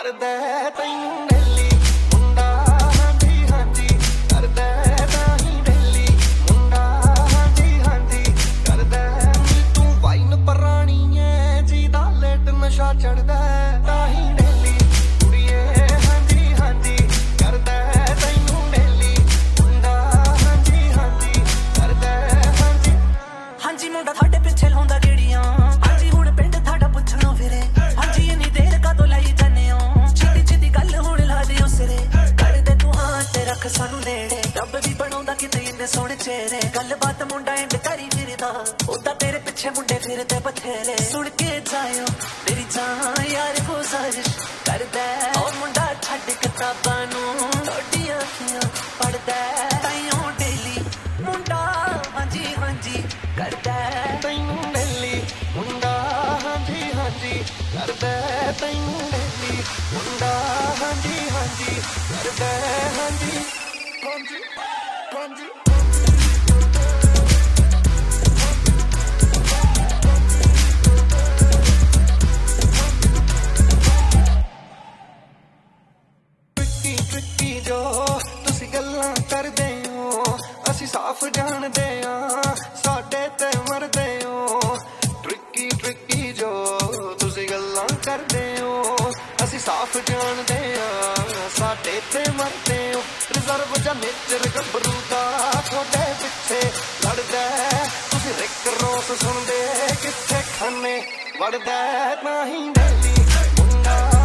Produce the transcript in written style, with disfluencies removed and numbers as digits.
करदा तैनू डेली मुंडा हांजी हांजी करदा ताही डेली मुंडा हांजी हांजी करदा तू वाइन परानी है जीदा लेट नशा चढ़दा ताही डेली कुड़िए हांजी हांजी करदा तैनू डेली मुंडा हांजी हांजी करदा हांजी हांजी मुंडा थाडे पिछे लाउंदा गेड़ियां हांजी हुण पिंड थाडा पुछणो फिरे हांजी इन्नी देर का तो लाई जाने हो छिदी छिदी गल हुण ला दियो सिरे कर दे तू हां ते रख सानू नेड़े रब भी बनाउंदा किते इन्ने सोहणे चेहरे गल बात मुंडा इंड करी फिरदा ओदा तेरे पिछे मुंडे फिरदे बथेरे सुन के जायो मेरी जान यार गुजारिश कर दे ओ मुंडा छड्ड किताबां नू तोड़ियां अखियां पढ़दा ताइयों डेली मुंडा हांजी हांजी करदा तैनू डेली मुंडा हांजी हांजी करदा तैनू डेली मुंडा हांजी हांजी करदा हांजी हांजी हांजी ट्रिकी जो तुसी गल्लां करदे हो असी साफ जानदे आ साडे ते मरदे हो ट्रिकी जो तुसी गल्लां करदे हो असी साफ जानदे आ साडे ते मरदे हो रिजर्व जा नेचर गबरू दा थोड़े पिछे लड़दा तुसी रिक रोस सुनदे किथे खाने वड़दा ताही डेली मुंडा